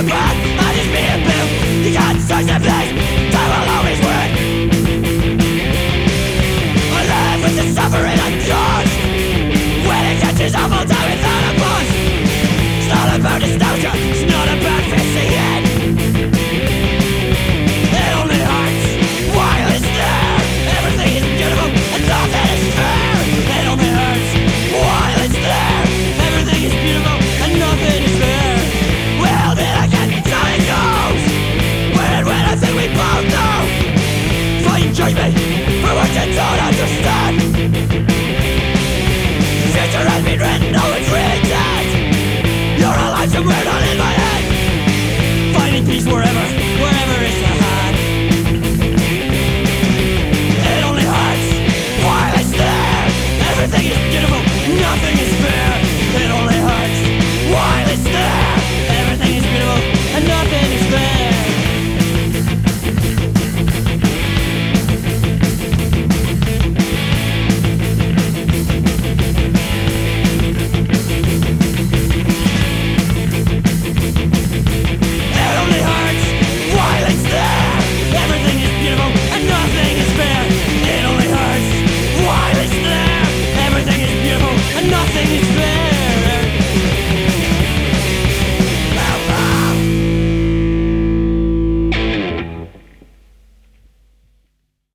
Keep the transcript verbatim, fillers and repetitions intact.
breath, I just be a pimp. You can't search the place, time will always win. I live with the suffering unjust, when it catches up, I'll